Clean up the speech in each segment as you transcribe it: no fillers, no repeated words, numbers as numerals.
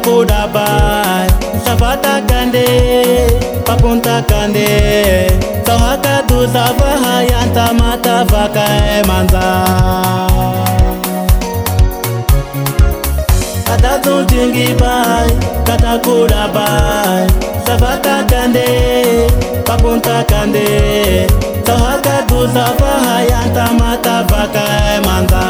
kuda bai Safata kande papunta kande Sawaka tu safaha yanta mata vaka manza Kata tuntingi bai kata kuda bai Safata kande papunta kande Sawaka tu safaha yanta mata vaka manza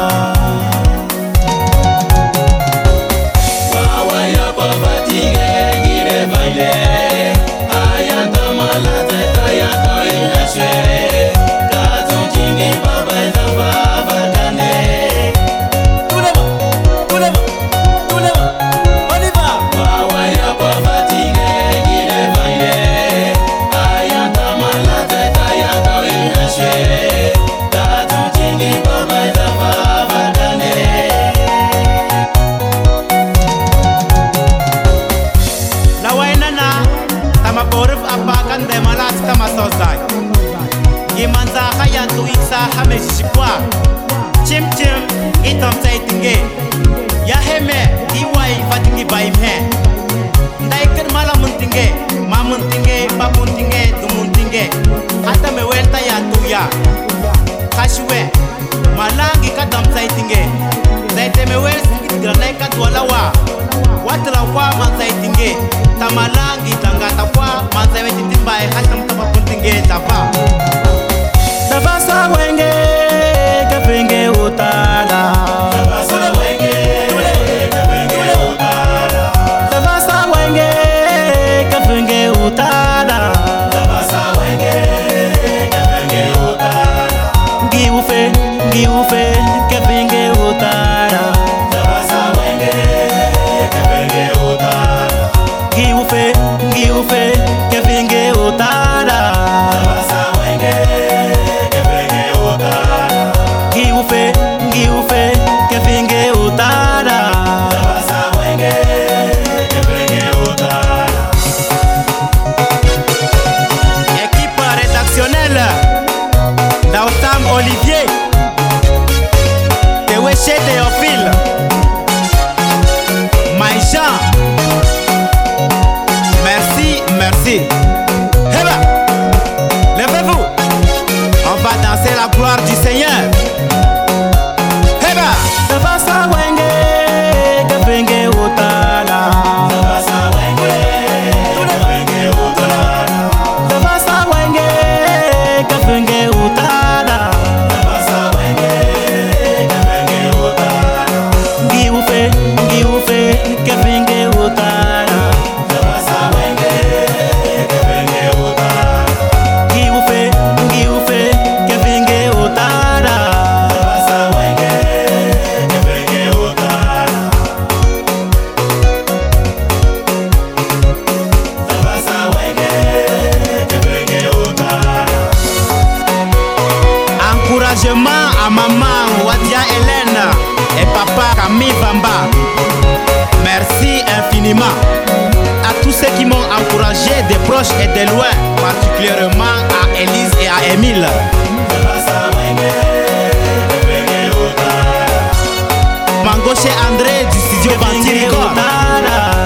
Imanza kaya tu iksa hame shikwa Chim chim itam saitinge Ya heme iwai fatingi baimhe Ndaiker mala muntinge Ma muntinge, pa muntinge, tu muntinge Hata me welta ya tuya Kashwe Malangi katam saitinge Zaite me wel singit granai katwalawa Watla kwa man saitinge Tamalangi tangata kwa Man saivetitin bai hatam tapa puntinge tapa Sabasa wenge kapenge utala Sabasa wenge kapenge utala Sabasa wenge kapenge utala Sabasa wenge kapenge utala Giufe kapenge utala Sabasa wenge kapenge utala Giufe kapenge utala Sabasa wenge Giufe, que finge utara Sabasa wenge, que finge utara Équipe rédactionnelle Daoutam Olivier Teweche Théophile Maïcha Merci Heba Levez-vous On va danser la gloire du Seigneur Sabasa wenge kapenge utala Sabasa wenge kapenge utala Sabasa wenge kapenge utala Sabasa wenge kapenge utala Giufe kapenge utala Sabasa wenge kapenge utala Giufe kapenge utala Sabasa wenge Encouragement à maman Wadia Hélène et papa Camille Bamba. Merci infiniment à tous ceux qui m'ont encouragé, des proches et des loin, particulièrement à Élise et à Émile. Mangoche André du studio Ventiri Record.